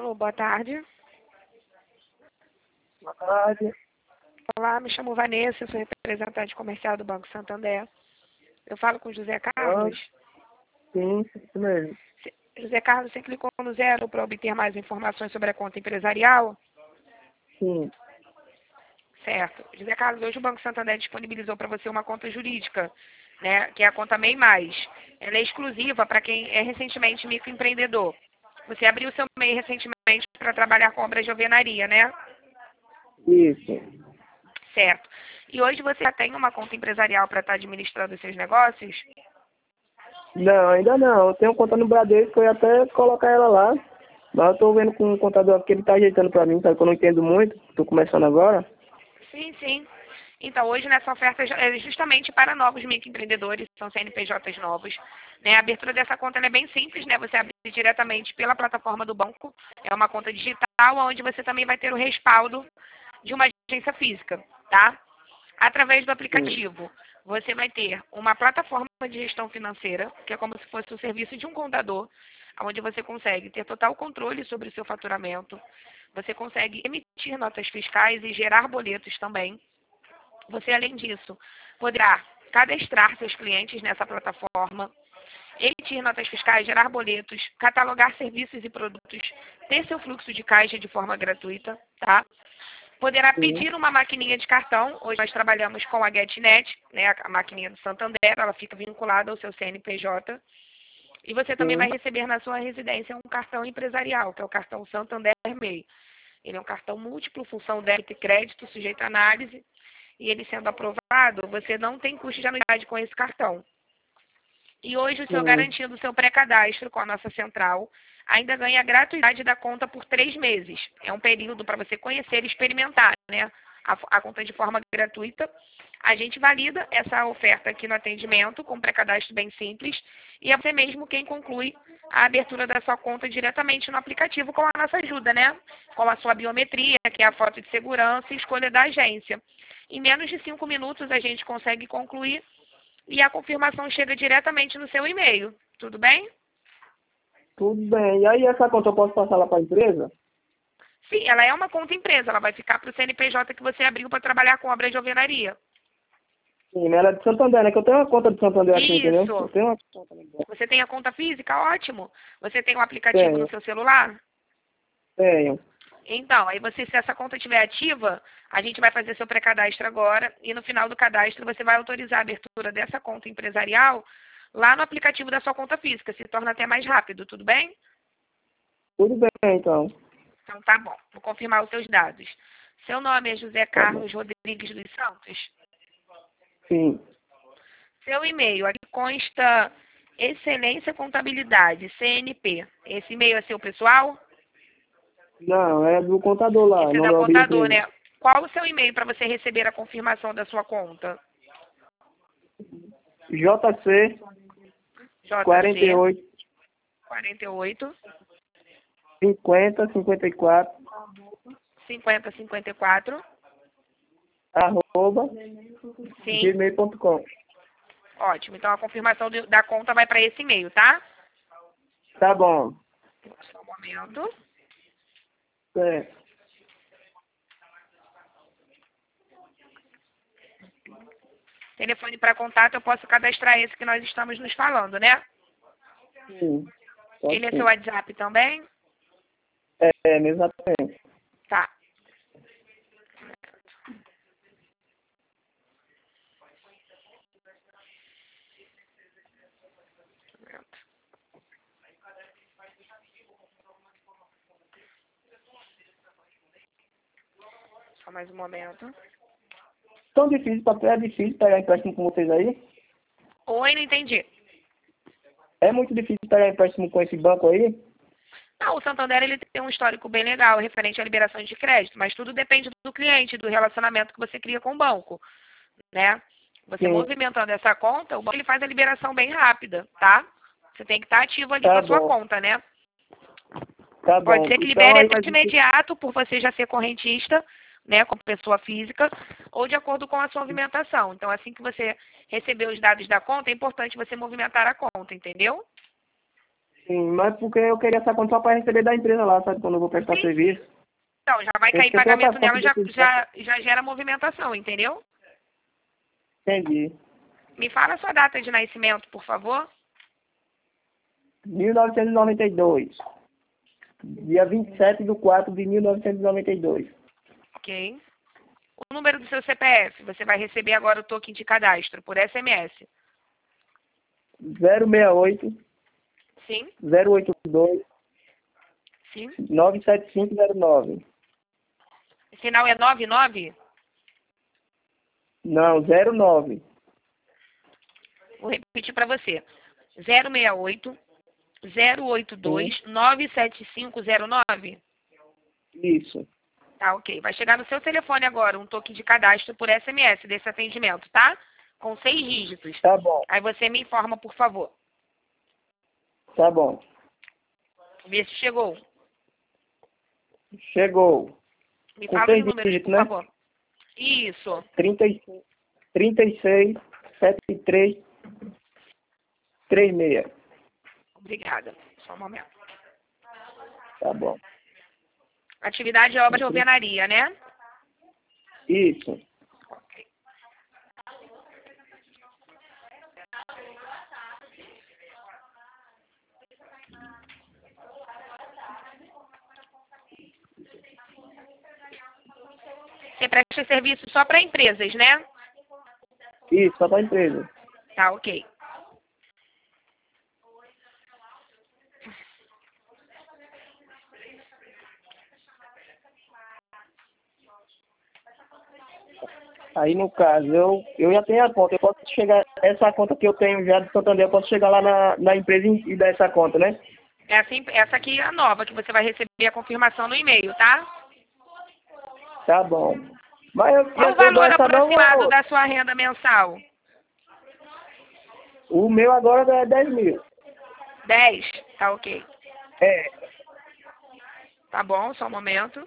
Alô, boa tarde. Boa tarde. Olá, me chamo Vanessa, sou representante comercial do Banco Santander. Eu falo com José Ah, Carlos. sim, isso mesmo. José Carlos, você clicou no 0 para obter mais informações sobre a conta empresarial? Sim. Certo. José Carlos, hoje o Banco Santander disponibilizou para você uma conta jurídica, né, que é a conta MEI+. Ela é exclusiva para quem é recentemente microempreendedor. Você abriu seu MEI recentemente para trabalhar com obras de alvenaria, né? Isso. Certo. E hoje você já tem uma conta empresarial para estar administrando os seus negócios? Não, ainda não. Eu tenho conta no Bradesco, eu ia até colocar ela lá. Mas eu tô vendo com o contador porque ele tá ajeitando pra mim, sabe que eu não entendo muito. Tô começando agora. Sim, sim. Então, hoje nessa oferta é justamente para novos microempreendedores, são CNPJs novos. Né? A abertura dessa conta ela é bem simples, né? Você abre diretamente pela plataforma do banco. É uma conta digital, onde você também vai ter o respaldo de uma agência física, tá? Através do Sim. aplicativo, você vai ter uma plataforma de gestão financeira, que é como se fosse o serviço de um contador, onde você consegue ter total controle sobre o seu faturamento. Você consegue emitir notas fiscais e gerar boletos também. Você, além disso, poderá cadastrar seus clientes nessa plataforma, emitir notas fiscais, gerar boletos, catalogar serviços e produtos, ter seu fluxo de caixa de forma gratuita, tá? Poderá Sim. pedir uma maquininha de cartão. Hoje nós trabalhamos com a GetNet, né, a maquininha do Santander, ela fica vinculada ao seu CNPJ. E você também vai Sim. receber na sua residência um cartão empresarial, que é o cartão Santander MEI. Ele é um cartão múltiplo, função débito e crédito, sujeito à análise. E ele sendo aprovado, você não tem custo de anuidade com esse cartão. E hoje o senhor Sim. garantindo o seu pré-cadastro com a nossa central, ainda ganha a gratuidade da conta por 3 meses. É um período para você conhecer e experimentar, né? A conta de forma gratuita. A gente valida essa oferta aqui no atendimento com pré-cadastro bem simples e é você mesmo quem conclui a abertura da sua conta diretamente no aplicativo com a nossa ajuda, né? Com a sua biometria, que é a foto de segurança e escolha da agência. Em menos de 5 minutos a gente consegue concluir e a confirmação chega diretamente no seu e-mail. Tudo bem? Tudo bem. E aí essa conta eu posso passar lá pra empresa? Sim, ela é uma conta empresa. Ela vai ficar para o CNPJ que você abriu para trabalhar com obras de alvenaria. Sim, mas ela é de Santander, né? Que eu tenho uma conta de Santander aqui, entendeu? Eu Isso. tenho uma conta no banco. Você tem a conta física? Ótimo. Você tem o aplicativo no Tenho, seu celular? tenho. Então, aí você, se essa conta estiver ativa, a gente vai fazer seu pré-cadastro agora e no final do cadastro você vai autorizar a abertura dessa conta empresarial lá no aplicativo da sua conta física. Se torna até mais rápido, tudo bem? Tudo bem, então. Então tá bom. Vou confirmar os seus dados. Seu nome é José Tá bom. Carlos Rodrigues dos Santos. Sim. Seu e-mail, aqui consta Excelência Contabilidade, CNP. Esse e-mail é seu pessoal? Não, é do contador lá, Esse é não da é da contador, empresa. né? Qual o seu e-mail para você receber a confirmação da sua conta? JC JC 48 48 50 54 50 54. arroba Sim, gmail.com. ótimo. Então a confirmação da conta vai para esse e-mail, tá? Tá bom. Só um momento. É. Telefone para contato, eu posso cadastrar esse que nós estamos nos falando, né? Sim, pode Ele é seu sim. WhatsApp também? É, exatamente. Tá. Só mais um momento. É difícil pegar empréstimo com vocês aí? Oi, não entendi. É muito difícil pegar empréstimo com esse banco aí? Não, o Santander ele tem um histórico bem legal referente à liberação de crédito, mas tudo depende do cliente, do relacionamento que você cria com o banco, né? Você Sim, movimentando essa conta, o banco ele faz a liberação bem rápida, tá? Você tem que estar ativo ali com tá a sua bom. conta, né? Tá Pode bom. ser que Então libere aí até de imediato por você já ser correntista, né, como pessoa física, ou de acordo com a sua movimentação. Então, assim que você receber os dados da conta, é importante você movimentar a conta, entendeu? Sim, mas porque eu queria essa conta só para receber da empresa lá, sabe? Quando eu vou prestar Sim. serviço. Então, já vai Eu cair tenho outra pagamento nela, conta já, desse já, já gera movimentação, entendeu? Entendi. Me fala a sua data de nascimento, por favor. 1992. Dia 27/4/1992. Ok. O número do seu CPF, você vai receber agora o token de cadastro por SMS. 068 Sim? 082 Sim. 97509. O final é 99? Não, 09. Vou repetir para você. 068 Sim, 082 97509. isso. Tá, ok. Vai chegar no seu telefone agora um token de cadastro por SMS desse atendimento, tá? Com 6 dígitos. Tá bom, Aí você me informa, por favor. tá bom. Vê se chegou. Chegou. Me Com fala os 6 números, dígitos, por né? favor. Isso. 36 73 36. Obrigada. Só um momento. Tá bom. Atividade é obra de alvenaria, né? Isso. Ok. Você presta serviço só para empresas, né? Isso, só para empresa. Tá, ok. Aí, no caso, eu já tenho a conta. Eu posso chegar, essa conta que eu tenho já de Santander, eu posso chegar lá na empresa e dar essa conta, né? Essa aqui é a nova, que você vai receber a confirmação no e-mail, tá? Tá bom. Mas Qual o eu dou valor essa nova ou a aproximado outra? da sua renda mensal? O meu agora é 10 mil. 10. Tá, ok. É. Tá bom, só um momento.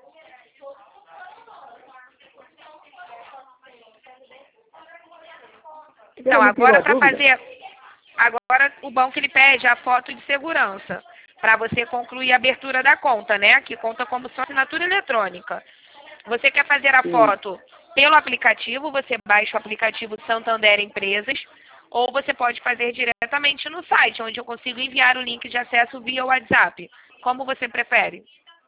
Então, Me tirou agora a para dúvida? fazer... Agora o banco ele pede a foto de segurança para você concluir a abertura da conta, né? Que conta como sua assinatura eletrônica. Você quer fazer a Sim. foto pelo aplicativo, você baixa o aplicativo Santander Empresas, ou você pode fazer diretamente no site, onde eu consigo enviar o link de acesso via WhatsApp. Como você prefere?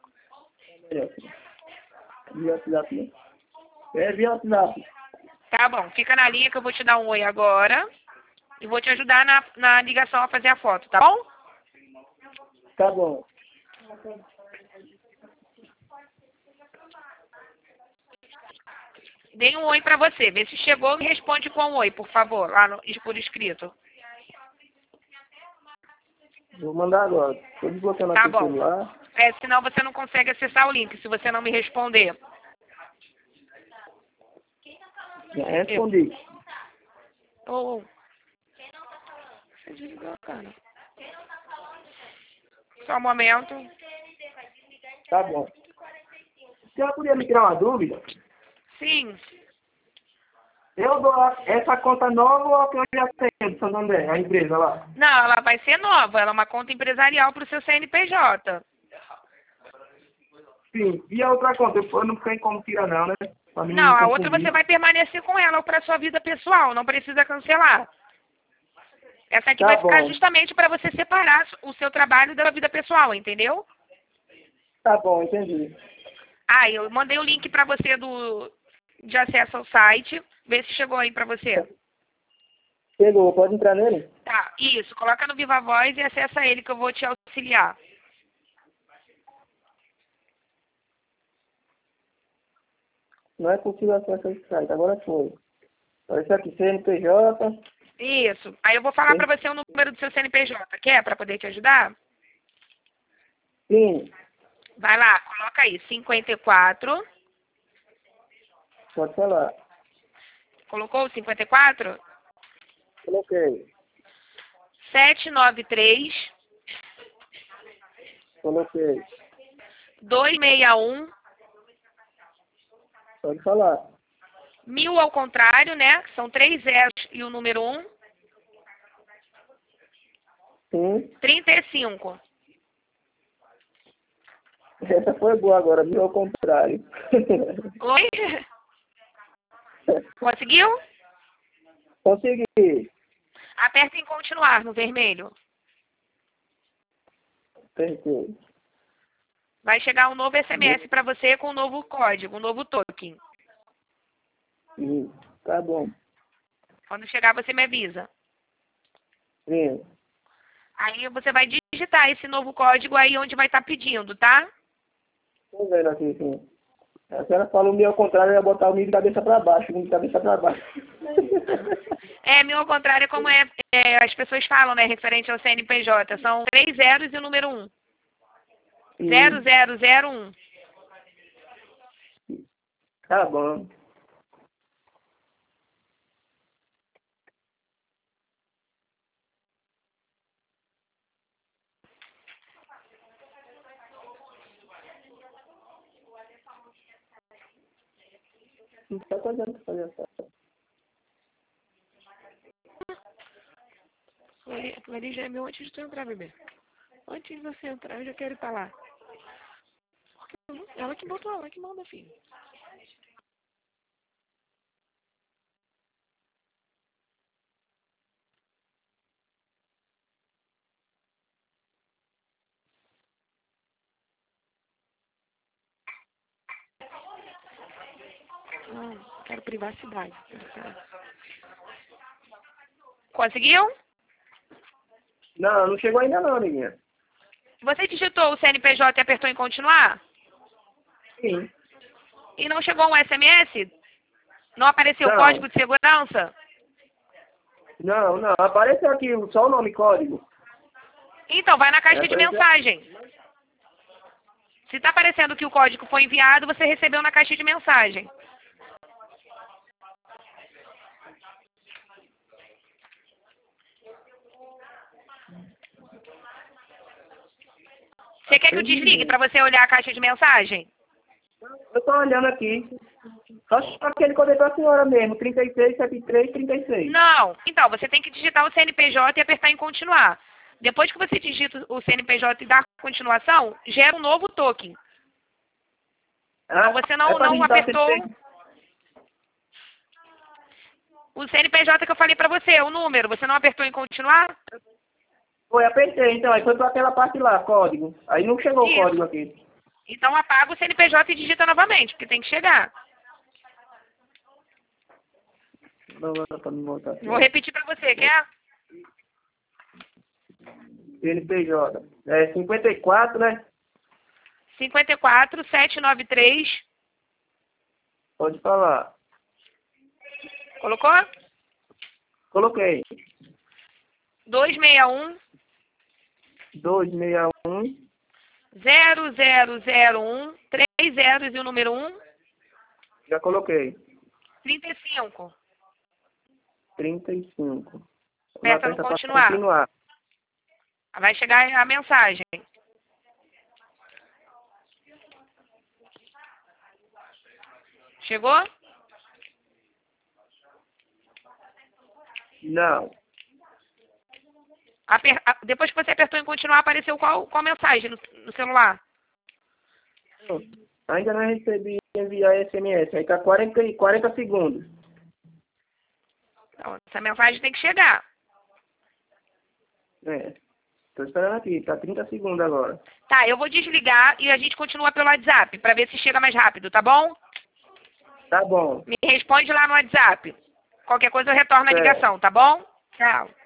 Via WhatsApp, né? É via WhatsApp. Tá bom, fica na linha que eu vou te dar um oi agora e vou te ajudar na ligação a fazer a foto, tá bom? Tá bom. Dei um oi pra você, vê se chegou e responde com um oi, por favor, lá por escrito. Vou mandar agora. Tô desbloqueando Tá aqui o bom. celular. Senão você não consegue acessar o link, se você não me responder. Já Eu. respondi. Oh, você desligou, cara. Só um momento. Tá bom. Se ela podia me tirar uma dúvida, Sim. eu dou essa conta nova ou a que eu já tenho de Santander, a empresa lá? Não, ela vai ser nova. Ela é uma conta empresarial para o seu CNPJ. Sim. E a outra conta? Eu não tenho como tirar não, né? Pra mim não Não, me a outra você confundir. vai permanecer com ela para sua vida pessoal. Não precisa cancelar. Essa aqui Tá vai ficar bom. justamente para você separar o seu trabalho da vida pessoal, entendeu? Tá bom, entendi. Ah, eu mandei o link para você de acesso ao site. Vê se chegou aí para você. Chegou, pode entrar nele? Tá, isso. Coloca no Viva Voz e acessa ele que eu vou te auxiliar. Não é possível acessar esse site, agora foi. Olha isso aqui, CNPJ. Isso. Aí eu vou falar para você o número do seu CNPJ. Quer para poder te ajudar? Sim, Vai lá, coloca aí. 54. pode falar. Colocou o 54? Coloquei, 793 coloquei. 261 Pode falar. 1000 ao contrário, né? São 3 zeros e o número 1. Sim. 35. Essa foi boa agora, viu? Ao contrário. Oi? Conseguiu? Consegui. Aperta em continuar no vermelho. Perfeito. Vai chegar um novo SMS para você com um novo código, um novo token. Tá bom. Quando chegar, você me avisa. Sim. Aí você vai digitar esse novo código aí onde vai estar pedindo, tá? Tô vendo aqui, sim. A senhora falou o meu ao contrário, eu ia botar o meu de cabeça para baixo, o meu de cabeça para baixo. Meu ao contrário, como as pessoas falam, né, referente ao CNPJ. São 3 zeros e o número 1. 0001. Tá bom. Não tá fazendo fazer essa. Ele já é meu antes de tu entrar, bebê. Antes de você entrar, eu já quero estar lá. Ela que botou, ela que manda, filho. Quero privacidade. Conseguiu? Não chegou ainda não, amiguinha. Você digitou o CNPJ e apertou em continuar? Sim. E não chegou um SMS? Não apareceu o Não. código de segurança? Não. Apareceu aqui só o nome e código. Então, vai na caixa de Apareceu. mensagem. Se está aparecendo que o código foi enviado, você recebeu na caixa de mensagem. Você quer que eu desligue para você olhar a caixa de mensagem? Eu tô olhando aqui. Só aquele que eu dei pra senhora mesmo, 367336. Não. Então, você tem que digitar o CNPJ e apertar em continuar. Depois que você digita o CNPJ e dá continuação, gera um novo token. Então, você não apertou o CNPJ que eu falei para você, o número. Você não apertou em continuar? Foi, apertei, então. Aí foi pra aquela parte lá, código. Aí não chegou Isso. o código aqui. Então, apaga o CNPJ e digita novamente, porque tem que chegar. Pra me voltar aqui. Vou repetir para você, quer? CNPJ. É 54, né? 54793. Pode falar. Colocou? Coloquei. 261 261 0001 3 zeros e o número 1. Já coloquei. 35. 35. Aperta no continuar. Vai chegar a mensagem. Chegou? Não. Depois que você apertou em continuar, apareceu qual mensagem no celular? Ainda não recebi enviar SMS. Aí tá 40 segundos. Então, essa mensagem tem que chegar. Tô esperando aqui. Tá 30 segundos agora. Tá, eu vou desligar e a gente continua pelo WhatsApp, para ver se chega mais rápido, tá bom? Tá bom. Me responde lá no WhatsApp. Qualquer coisa eu retorno a ligação, tá bom? Tchau.